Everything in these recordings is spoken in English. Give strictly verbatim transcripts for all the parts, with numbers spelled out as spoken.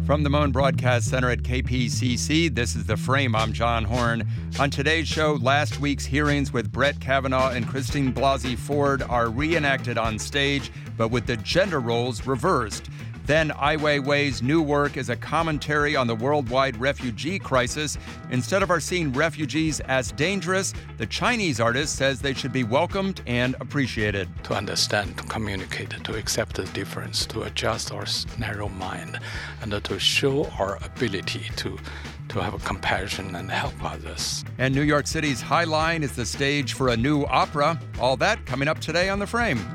From the Moen Broadcast Center at K P C C, this is The Frame. I'm John Horn. On today's show, last week's hearings with Brett Kavanaugh and Christine Blasey Ford are reenacted on stage, but with the gender roles reversed. Then Ai Weiwei's new work is a commentary on the worldwide refugee crisis. Instead of our seeing refugees as dangerous, the Chinese artist says they should be welcomed and appreciated. To understand, to communicate, to accept the difference, to adjust our narrow mind, and to show our ability to, to have a compassion and help others. And New York City's High Line is the stage for a new opera. All that coming up today on The Frame.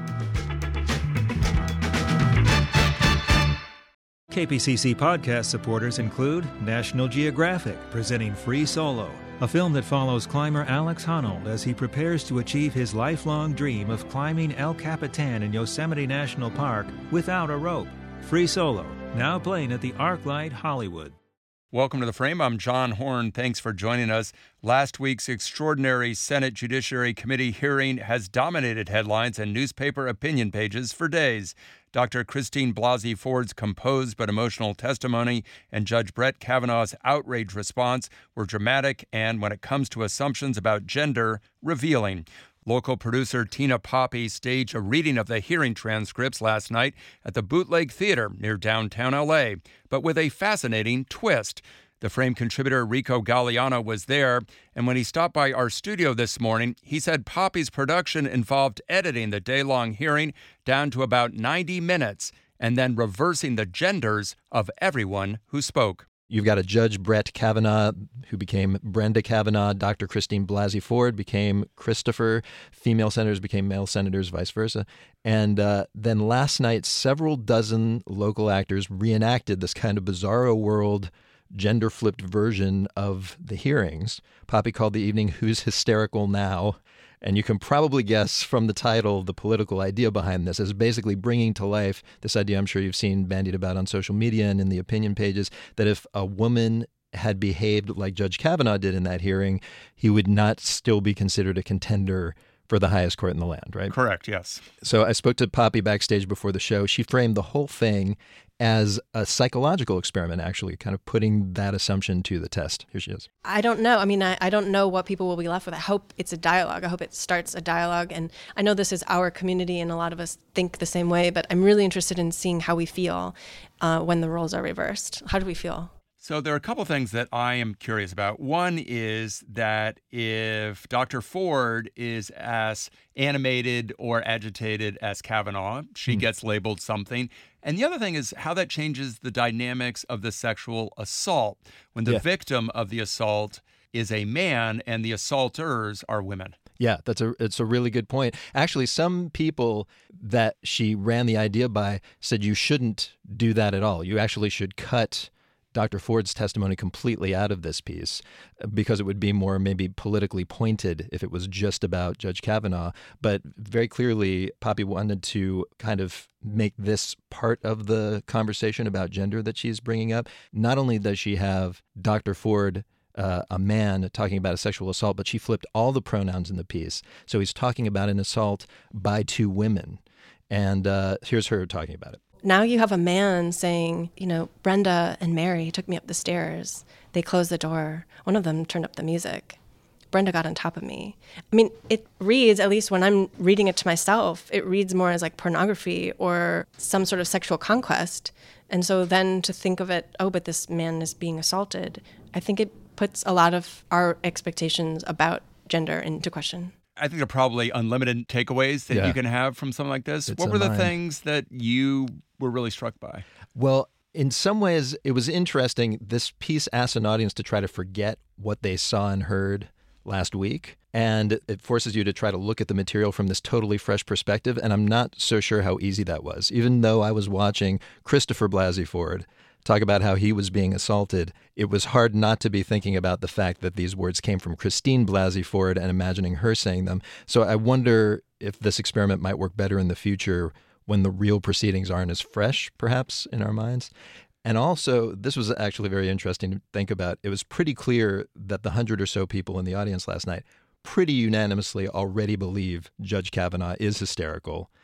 K P C C podcast supporters include National Geographic, presenting Free Solo, a film that follows climber Alex Honnold as he prepares to achieve his lifelong dream of climbing El Capitan in Yosemite National Park without a rope. Free Solo, now playing at the ArcLight Hollywood. Welcome to The Frame. I'm John Horn. Thanks for joining us. Last week's extraordinary Senate Judiciary Committee hearing has dominated headlines and newspaper opinion pages for days. Doctor Christine Blasey Ford's composed but emotional testimony and Judge Brett Kavanaugh's outraged response were dramatic and, when it comes to assumptions about gender, revealing. Local producer Tina Poppy staged a reading of the hearing transcripts last night at the Bootleg Theater near downtown L A, but with a fascinating twist. The Frame contributor Rico Galliano was there, and when he stopped by our studio this morning, he said Poppy's production involved editing the day-long hearing down to about ninety minutes and then reversing the genders of everyone who spoke. You've got a Judge Brett Kavanaugh who became Brenda Kavanaugh. Doctor Christine Blasey Ford became Christopher. Female senators became male senators, vice versa. And uh, then last night, several dozen local actors reenacted this kind of bizarro world, gender-flipped version of the hearings. Poppy called the evening Who's Hysterical Now? And you can probably guess from the title the political idea behind this is basically bringing to life this idea I'm sure you've seen bandied about on social media and in the opinion pages, that if a woman had behaved like Judge Kavanaugh did in that hearing, he would not still be considered a contender for the highest court in the land, right? Correct, yes. So I spoke to Poppy backstage before the show. She framed the whole thing as a psychological experiment, actually, kind of putting that assumption to the test. Here she is. I don't know. I mean, I, I don't know what people will be left with. I hope it's a dialogue. I hope it starts a dialogue. And I know this is our community and a lot of us think the same way, but I'm really interested in seeing how we feel uh, when the roles are reversed. How do we feel? So there are a couple things that I am curious about. One is that if Doctor Ford is as animated or agitated as Kavanaugh, she mm. gets labeled something. And the other thing is how that changes the dynamics of the sexual assault when the yeah. victim of the assault is a man and the assaulters are women. Yeah, that's a it's a really good point. Actually, some people that she ran the idea by said you shouldn't do that at all. You actually should cut Doctor Ford's testimony completely out of this piece because it would be more maybe politically pointed if it was just about Judge Kavanaugh. But very clearly, Poppy wanted to kind of make this part of the conversation about gender that she's bringing up. Not only does she have Doctor Ford, uh, a man, talking about a sexual assault, but she flipped all the pronouns in the piece. So he's talking about an assault by two women. And uh, here's her talking about it. Now you have a man saying, you know, Brenda and Mary took me up the stairs. They closed the door. One of them turned up the music. Brenda got on top of me. I mean, it reads, at least when I'm reading it to myself, it reads more as like pornography or some sort of sexual conquest. And so then to think of it, oh, but this man is being assaulted, I think it puts a lot of our expectations about gender into question. I think there are probably unlimited takeaways that yeah. you can have from something like this. It's what were the mind. things that you were really struck by? Well, in some ways, it was interesting. This piece asked an audience to try to forget what they saw and heard last week. And it forces you to try to look at the material from this totally fresh perspective. And I'm not so sure how easy that was. Even though I was watching Christopher Blasey Ford talk about how he was being assaulted, it was hard not to be thinking about the fact that these words came from Christine Blasey Ford and imagining her saying them. So I wonder if this experiment might work better in the future when the real proceedings aren't as fresh, perhaps, in our minds. And also, this was actually very interesting to think about. It was pretty clear that the hundred or so people in the audience last night pretty unanimously already believe Judge Kavanaugh is hysterical.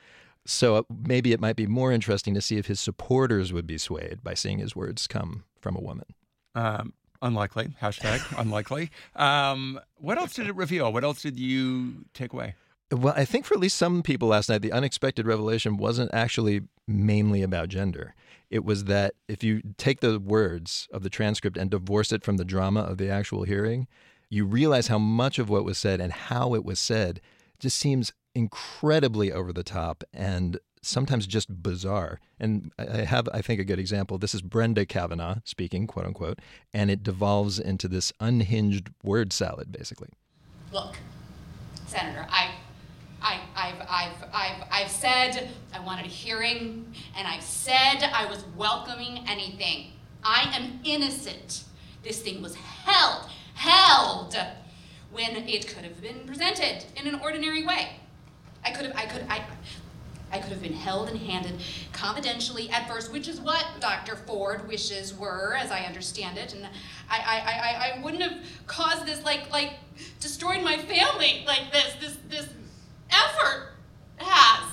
So maybe it might be more interesting to see if his supporters would be swayed by seeing his words come from a woman. Um, unlikely. Hashtag unlikely. Um, what else did it reveal? What else did you take away? Well, I think for at least some people last night, the unexpected revelation wasn't actually mainly about gender. It was that if you take the words of the transcript and divorce it from the drama of the actual hearing, you realize how much of what was said and how it was said just seems incredibly over the top and sometimes just bizarre. And I have, I think, a good example. This is Brenda Kavanaugh speaking, quote unquote, and it devolves into this unhinged word salad, basically. Look, Senator, I, I, I've, I've, I've, I've said I wanted a hearing, and I've said I was welcoming anything. I am innocent. This thing was held, held, when it could have been presented in an ordinary way. I could have, I could, I, I could have been held and handed confidentially at first, which is what Doctor Ford wishes were, as I understand it. And I, I, I, I wouldn't have caused this, like, like, destroyed my family like this, this, this effort has.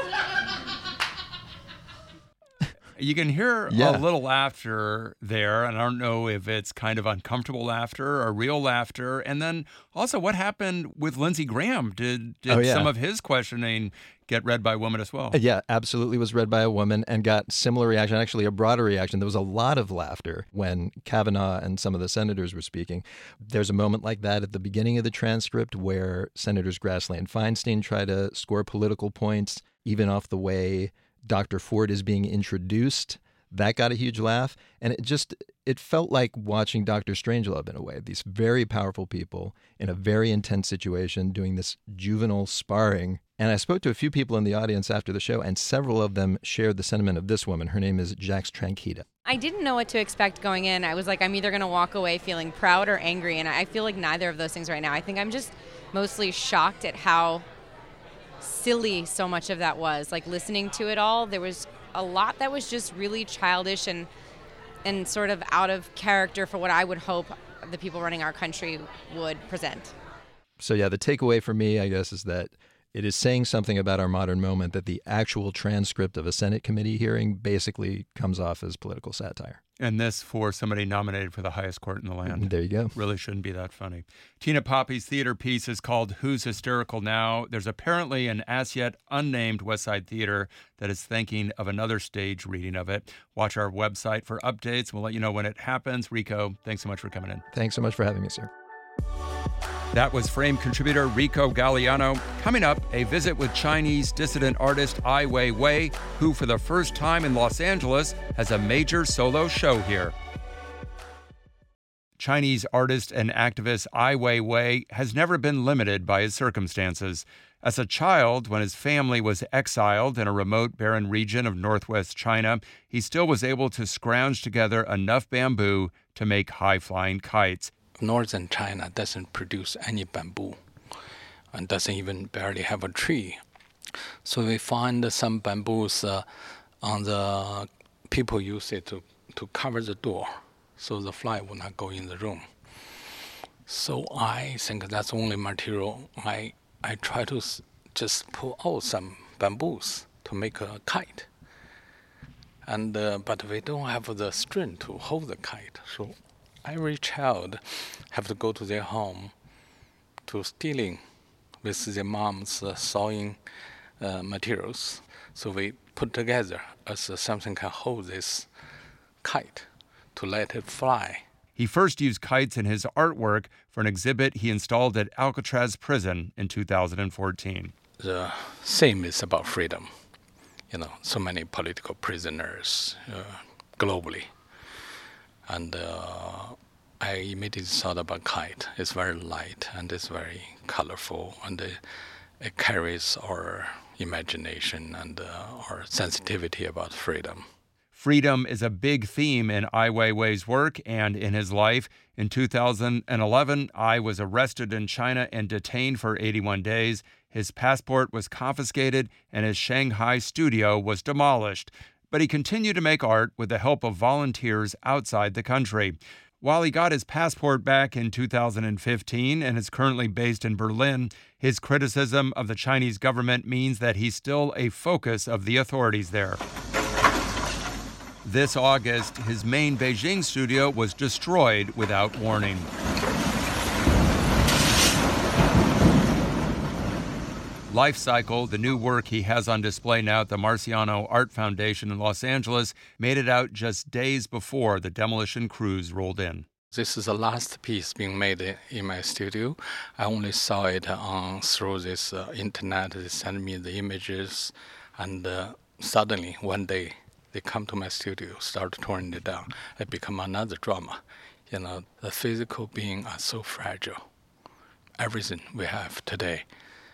You can hear Yeah. a little laughter there, and I don't know if it's kind of uncomfortable laughter or real laughter. And then also, what happened with Lindsey Graham? Did, did Oh, yeah. some of his questioning get read by women as well? Yeah, absolutely was read by a woman and got similar reaction, actually a broader reaction. There was a lot of laughter when Kavanaugh and some of the senators were speaking. There's a moment like that at the beginning of the transcript where Senators Grassley and Feinstein try to score political points, even off the way Doctor Ford is being introduced. That got a huge laugh. And it just, it felt like watching Doctor Strangelove in a way. These very powerful people in a very intense situation doing this juvenile sparring. And I spoke to a few people in the audience after the show, and several of them shared the sentiment of this woman. Her name is Jax Tranquita. I didn't know what to expect going in. I was like, I'm either going to walk away feeling proud or angry, and I feel like neither of those things right now. I think I'm just mostly shocked at how silly so much of that was. Like, listening to it all, there was a lot that was just really childish and and sort of out of character for what I would hope the people running our country would present. So yeah, the takeaway for me, I guess, is that it is saying something about our modern moment that the actual transcript of a Senate committee hearing basically comes off as political satire. And this for somebody nominated for the highest court in the land. There you go. Really shouldn't be that funny. Tina Poppy's theater piece is called Who's Hysterical Now? There's apparently an as yet unnamed West Side Theater that is thinking of another stage reading of it. Watch our website for updates. We'll let you know when it happens. Rico, thanks so much for coming in. Thanks so much for having me, sir. That was Frame contributor Rico Galliano. Coming up, a visit with Chinese dissident artist Ai Weiwei, who for the first time in Los Angeles has a major solo show here. Chinese artist and activist Ai Weiwei has never been limited by his circumstances. As a child, when his family was exiled in a remote barren region of northwest China, he still was able to scrounge together enough bamboo to make high-flying kites. Northern China doesn't produce any bamboo and doesn't even barely have a tree. So we find some bamboos uh, on the, people use it to, to cover the door so the fly will not go in the room. So I think that's the only material. I, I try to s- just pull out some bamboos to make a kite. And uh, but we don't have the string to hold the kite. So every child have to go to their home to stealing with their mom's uh, sewing uh, materials. So we put together as uh, something can hold this kite to let it fly. He first used kites in his artwork for an exhibit he installed at Alcatraz prison in two thousand fourteen. The theme is about freedom. You know, so many political prisoners uh, globally. And uh, I immediately thought about kite. It's very light and it's very colorful, and it, it carries our imagination and uh, our sensitivity about freedom. Freedom is a big theme in Ai Weiwei's work and in his life. In two thousand eleven, Ai was arrested in China and detained for eighty-one days. His passport was confiscated and his Shanghai studio was demolished. But he continued to make art with the help of volunteers outside the country. While he got his passport back in two thousand fifteen and is currently based in Berlin, his criticism of the Chinese government means that he's still a focus of the authorities there. This August, his main Beijing studio was destroyed without warning. Life Cycle, the new work he has on display now at the Marciano Art Foundation in Los Angeles, made it out just days before the demolition crews rolled in. This is the last piece being made in my studio. I only saw it on through this uh, internet. They sent me the images, and uh, suddenly one day they come to my studio, start tearing it down. It become another drama. You know, the physical beings are so fragile. Everything we have today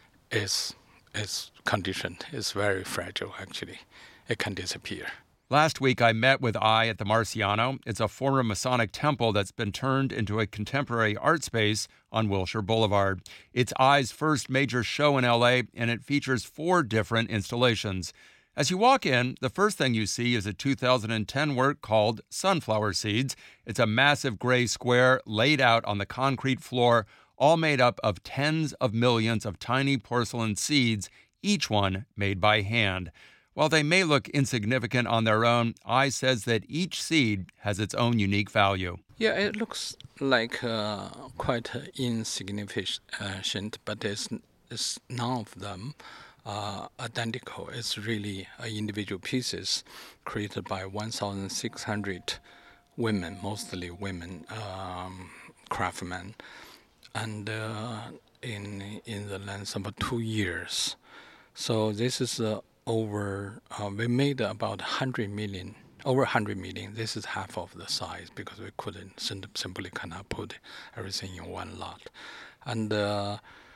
is is conditioned, is very fragile, actually. It can disappear. Last week, I met with Ai at the Marciano. It's a former Masonic temple that's been turned into a contemporary art space on Wilshire Boulevard. It's Ai's first major show in L A, and it features four different installations. As you walk in, the first thing you see is a two thousand ten work called Sunflower Seeds. It's a massive gray square laid out on the concrete floor, all made up of tens of millions of tiny porcelain seeds, each one made by hand. While they may look insignificant on their own, Ai says that each seed has its own unique value. Yeah, it looks like uh, quite uh, insignificant, but it's, it's none of them uh, identical. It's really uh, individual pieces created by one thousand six hundred women, mostly women um, craftsmen. And uh, in in the length of two years. So this is uh, over, uh, we made about one hundred million, over one hundred million. This is half of the size because we couldn't, simply cannot put everything in one lot. And, uh,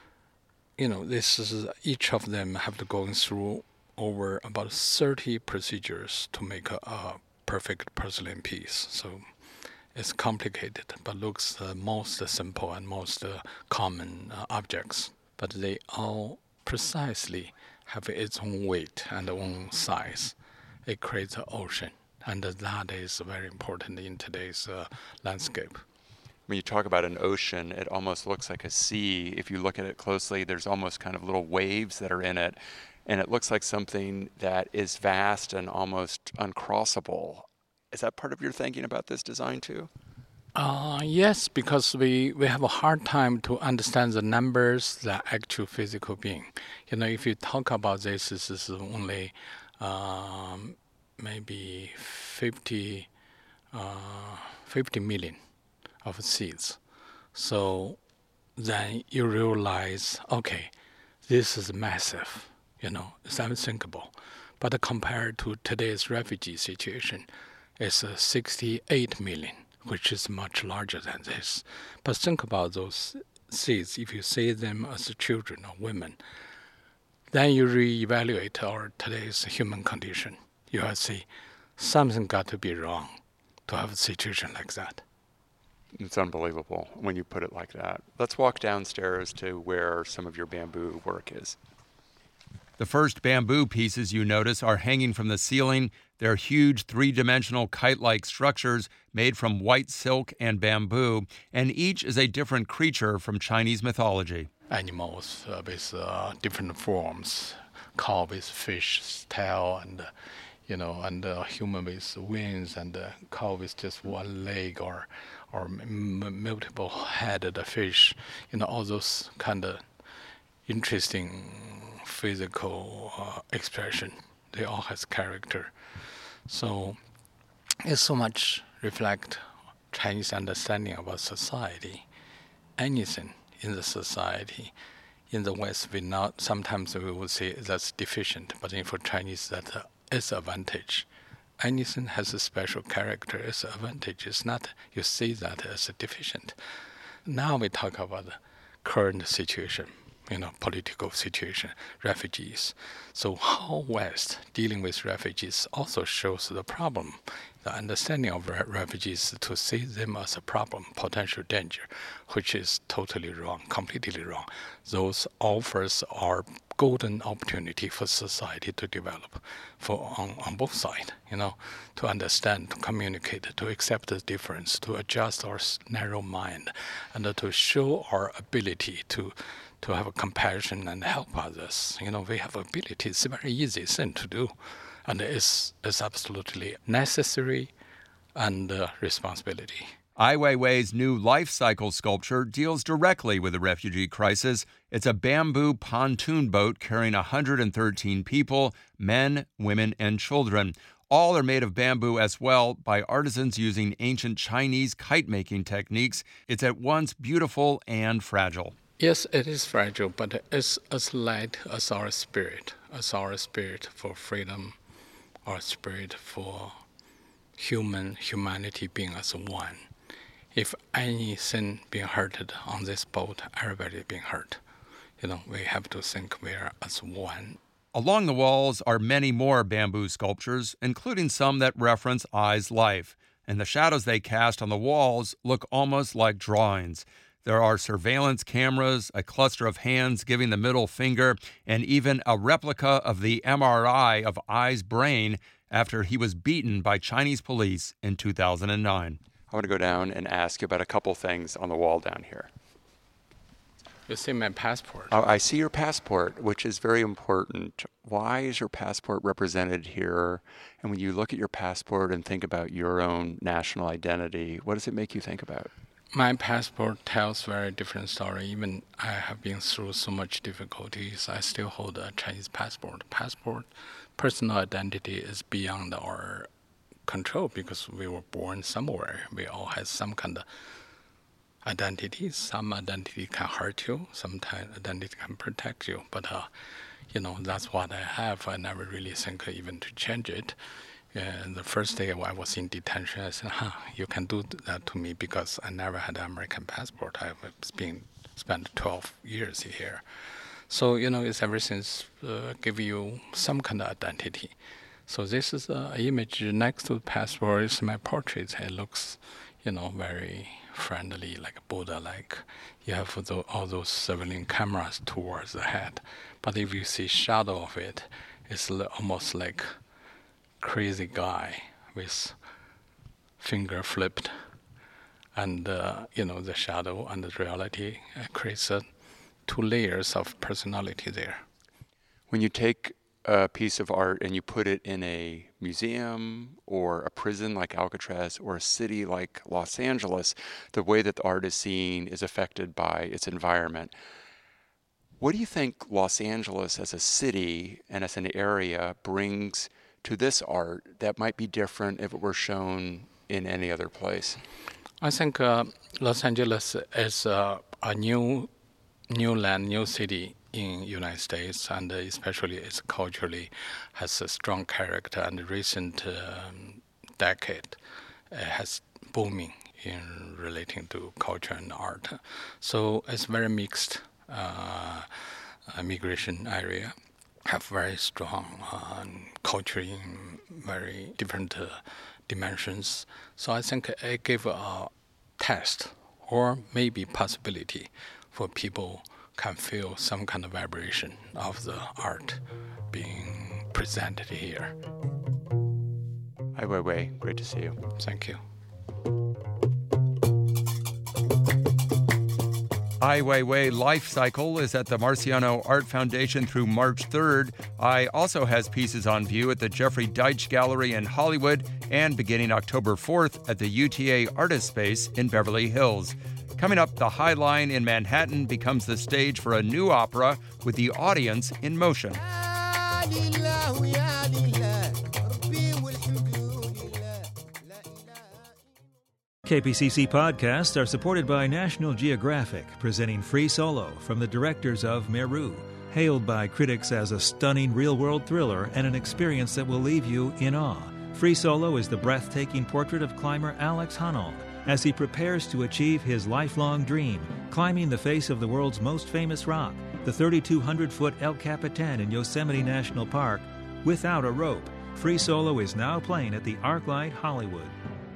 you know, this is, each of them have to go through over about thirty procedures to make a, a perfect porcelain piece. So it's complicated, but looks the uh, most simple and most uh, common uh, objects. But they all precisely have its own weight and own size. It creates an ocean, and that is very important in today's uh, landscape. When you talk about an ocean, it almost looks like a sea. If you look at it closely, there's almost kind of little waves that are in it, and it looks like something that is vast and almost uncrossable. Is that part of your thinking about this design too? Uh, yes, because we, we have a hard time to understand the numbers, the actual physical being. You know, if you talk about this, this is only um, maybe fifty, uh, fifty million of seeds. So then you realize, okay, this is massive, you know, it's unthinkable. But compared to today's refugee situation, it's uh, sixty-eight million, which is much larger than this. But think about those seeds. If you see them as children or women, then you reevaluate our today's human condition. You will see something got to be wrong to have a situation like that. It's unbelievable when you put it like that. Let's walk downstairs to where some of your bamboo work is. The first bamboo pieces you notice are hanging from the ceiling. They're huge three-dimensional kite-like structures made from white silk and bamboo, and each is a different creature from Chinese mythology. Animals uh, with uh, different forms, cow with fish tail, and uh, you know, and uh, human with wings, and uh, cow with just one leg, or or m- multiple-headed fish. You know, all those kind of interesting physical uh, expression. They all has character. So it's so much reflect Chinese understanding about society. Anything in the society, in the West, we not sometimes we would say that's deficient, but in for Chinese that uh, is advantage. Anything has a special character, it's an advantage. It's not you see that as a deficient. Now we talk about the current situation. You know, political situation, refugees. So how West dealing with refugees also shows the problem the understanding of re- refugees to see them as a problem, potential danger, which is totally wrong, completely wrong. Those offers are golden opportunity for society to develop for on, on both sides, you know, to understand, to communicate, to accept the difference, to adjust our narrow mind, and to show our ability to to have a compassion and help others. You know, we have ability. It's a very easy thing to do. And it's, it's absolutely necessary and uh, responsibility. Ai Weiwei's new life cycle sculpture deals directly with the refugee crisis. It's a bamboo pontoon boat carrying one hundred thirteen people, men, women, and children. All are made of bamboo as well by artisans using ancient Chinese kite-making techniques. It's at once beautiful and fragile. Yes, it is fragile, but it's as light as our spirit, as our spirit for freedom, our spirit for human humanity being as one. If anything being hurted on this boat, everybody being hurt. You know, we have to think we are as one. Along the walls are many more bamboo sculptures, including some that reference Ai's life. And the shadows they cast on the walls look almost like drawings. There are surveillance cameras, a cluster of hands giving the middle finger, and even a replica of the M R I of Ai's brain after he was beaten by Chinese police in two thousand nine. I want to go down and ask you about a couple things on the wall down here. You see my passport. Oh, I see your passport, which is very important. Why is your passport represented here? And when you look at your passport and think about your own national identity, what does it make you think about? My passport tells very different story. Even I have been through so much difficulties, I still hold a Chinese passport. Passport, personal identity is beyond our control because we were born somewhere. We all have some kind of identity. Some identity can hurt you. Sometimes identity can protect you. But, uh, you know, that's what I have. I never really think even to change it. And the first day I was in detention, I said, huh, you can do that to me because I never had an American passport. I've been spent twelve years here. So, you know, it's ever since uh, give you some kind of identity. So this is an image next to the passport is my portrait. It looks, you know, very friendly, like Buddha-like. You have the, all those surveilling cameras towards the head. But if you see shadow of it, it's almost like crazy guy with finger flipped, and uh, you know the shadow and the reality uh, creates uh, two layers of personality there. When you take a piece of art and you put it in a museum or a prison like Alcatraz or a city like Los Angeles, the way that the art is seen is affected by its environment. What do you think Los Angeles as a city and as an area brings to this art that might be different if it were shown in any other place? I think uh, Los Angeles is uh, a new, new land, new city in United States, and especially it's culturally has a strong character. And recent um, decade uh, has booming in relating to culture and art. So it's very mixed uh, migration area. Have very strong uh, culture in very different uh, dimensions. So I think it gave a test or maybe possibility for people can feel some kind of vibration of the art being presented here. Ai Weiwei, great to see you. Thank you. Ai Weiwei Life Cycle is at the Marciano Art Foundation through March third. Ai also has pieces on view at the Jeffrey Deitch Gallery in Hollywood and beginning October fourth at the U T A Artist Space in Beverly Hills. Coming up, the High Line in Manhattan becomes the stage for a new opera with the audience in motion. K P C C podcasts are supported by National Geographic, presenting Free Solo from the directors of Meru, hailed by critics as a stunning real-world thriller and an experience that will leave you in awe. Free Solo is the breathtaking portrait of climber Alex Honnold as he prepares to achieve his lifelong dream, climbing the face of the world's most famous rock, the thirty-two hundred foot El Capitan in Yosemite National Park, without a rope. Free Solo is now playing at the ArcLight Hollywood.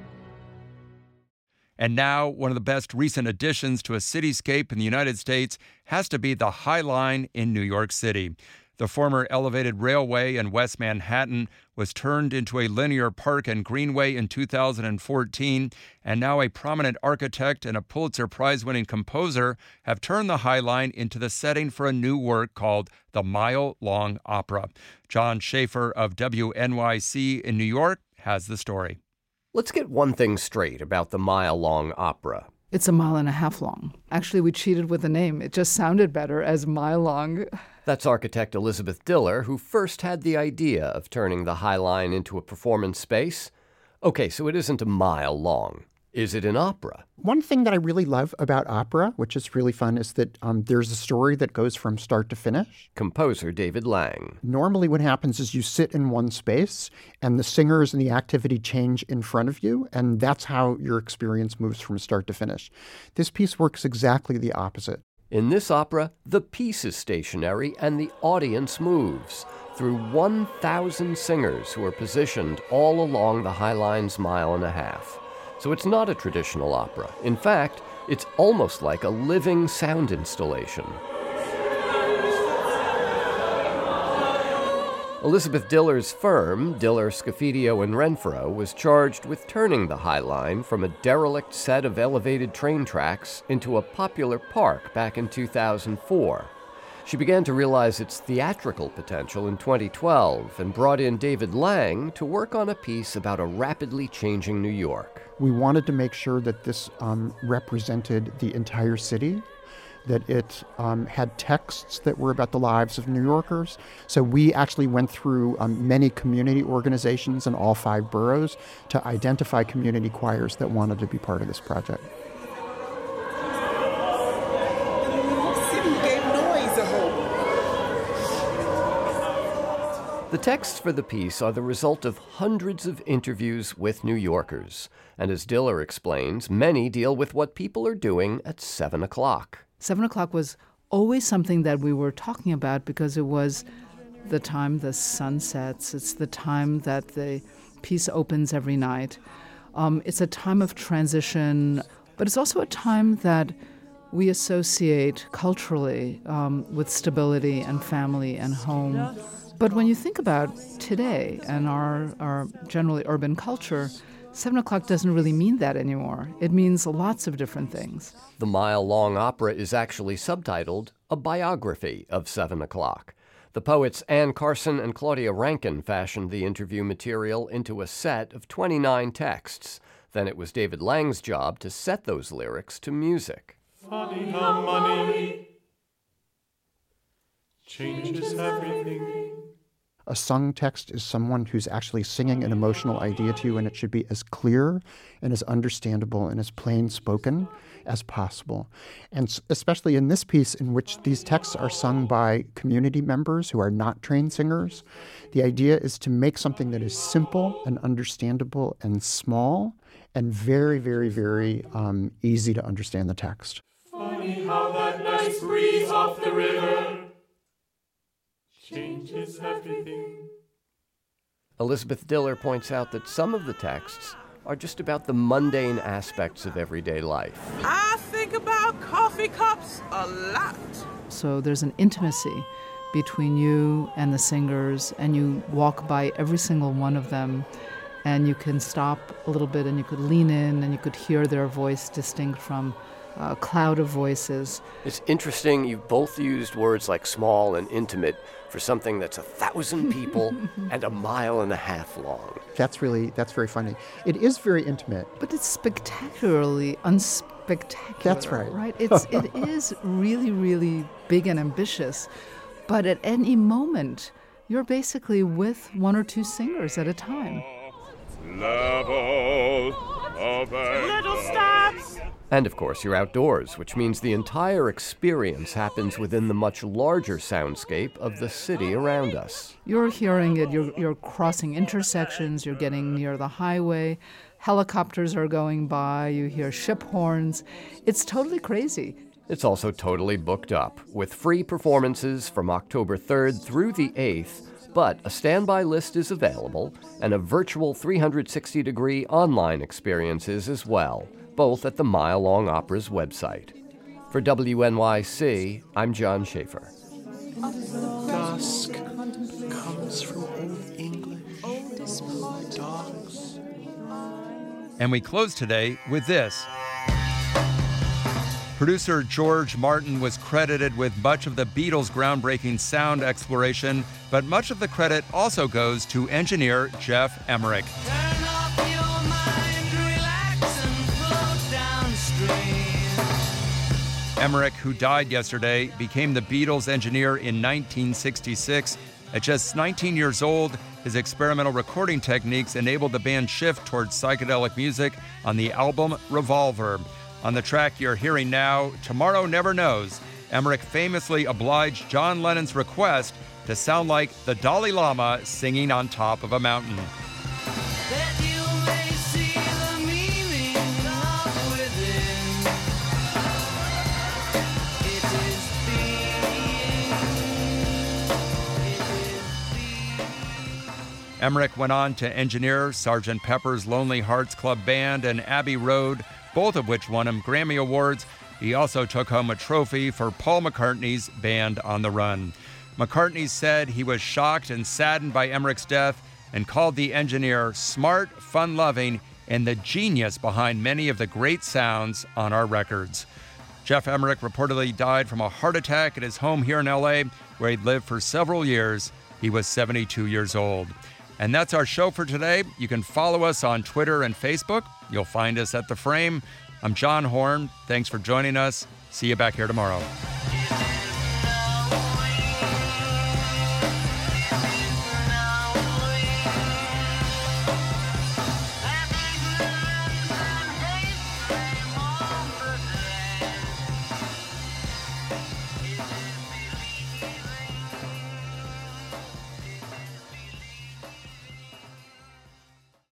And now, one of the best recent additions to a cityscape in the United States has to be the High Line in New York City. The former elevated railway in West Manhattan was turned into a linear park and greenway in two thousand fourteen, and now a prominent architect and a Pulitzer Prize-winning composer have turned the High Line into the setting for a new work called The Mile Long Opera. John Schaefer of W N Y C in New York has the story. Let's get one thing straight about the Mile Long Opera. It's a mile and a half long. Actually, we cheated with the name. It just sounded better as Mile Long. That's architect Elizabeth Diller, who first had the idea of turning the High Line into a performance space. Okay, so it isn't a mile long. Is it an opera? One thing that I really love about opera, which is really fun, is that um, there's a story that goes from start to finish. Composer David Lang. Normally what happens is you sit in one space and the singers and the activity change in front of you, and that's how your experience moves from start to finish. This piece works exactly the opposite. In this opera, the piece is stationary and the audience moves through one thousand singers who are positioned all along the High Line's mile and a half. So it's not a traditional opera. In fact, it's almost like a living sound installation. Elizabeth Diller's firm, Diller, Scofidio and Renfro, was charged with turning the High Line from a derelict set of elevated train tracks into a popular park back in two thousand four. She began to realize its theatrical potential in twenty twelve and brought in David Lang to work on a piece about a rapidly changing New York. We wanted to make sure that this um, represented the entire city, that it um, had texts that were about the lives of New Yorkers. So we actually went through um, many community organizations in all five boroughs to identify community choirs that wanted to be part of this project. The texts for the piece are the result of hundreds of interviews with New Yorkers. And as Diller explains, many deal with what people are doing at seven o'clock. Seven o'clock was always something that we were talking about because it was the time the sun sets. It's the time that the piece opens every night. Um, it's a time of transition, but it's also a time that we associate culturally um, with stability and family and home. But when you think about today and our, our generally urban culture, seven o'clock doesn't really mean that anymore. It means lots of different things. The Mile Long Opera is actually subtitled A Biography of Seven O'Clock. The poets Anne Carson and Claudia Rankin fashioned the interview material into a set of twenty-nine texts. Then it was David Lang's job to set those lyrics to music. Funny how money changes everything. A sung text is someone who's actually singing an emotional idea to you, and it should be as clear and as understandable and as plain spoken as possible. And especially in this piece, in which these texts are sung by community members who are not trained singers, the idea is to make something that is simple and understandable and small and very, very, very um, easy to understand the text. Funny how that nice breeze off the river changes everything. Elizabeth Diller points out that some of the texts are just about the mundane aspects of everyday life. I think about coffee cups a lot. So there's an intimacy between you and the singers, and you walk by every single one of them, and you can stop a little bit and you could lean in and you could hear their voice distinct from a cloud of voices. It's interesting, you've both used words like small and intimate for something that's a thousand people and a mile and a half long. That's really, that's very funny. It is very intimate. But it's spectacularly unspectacular. That's right. Right? It's, it is really, really big and ambitious. But at any moment, you're basically with one or two singers at a time. Level of little steps. And of course, you're outdoors, which means the entire experience happens within the much larger soundscape of the city around us. You're hearing it, you're, you're crossing intersections, you're getting near the highway, helicopters are going by, you hear ship horns. It's totally crazy. It's also totally booked up, with free performances from October third through the eighth. But a standby list is available, and a virtual three hundred sixty degree online experiences as well, both at the Mile Long Opera's website. For W N Y C, I'm John Schaefer. Dusk comes from Old English, dogs. And we close today with this. Producer George Martin was credited with much of the Beatles' groundbreaking sound exploration, but much of the credit also goes to engineer Geoff Emerick. Turn off your mind, relax and float downstream. Emerick, who died yesterday, became the Beatles' engineer in nineteen sixty-six. At just nineteen years old, his experimental recording techniques enabled the band shift towards psychedelic music on the album Revolver. On the track you're hearing now, Tomorrow Never Knows, Emerick famously obliged John Lennon's request to sound like the Dalai Lama singing on top of a mountain. That you may see the meaning of within. It is being. It is being. Emerick went on to engineer Sergeant Pepper's Lonely Hearts Club Band and Abbey Road, both of which won him Grammy Awards. He also took home a trophy for Paul McCartney's Band on the Run. McCartney said he was shocked and saddened by Emerick's death and called the engineer smart, fun-loving, and the genius behind many of the great sounds on our records. Geoff Emerick reportedly died from a heart attack at his home here in L A, where he'd lived for several years. He was seventy-two years old. And that's our show for today. You can follow us on Twitter and Facebook. You'll find us at The Frame. I'm John Horn. Thanks for joining us. See you back here tomorrow.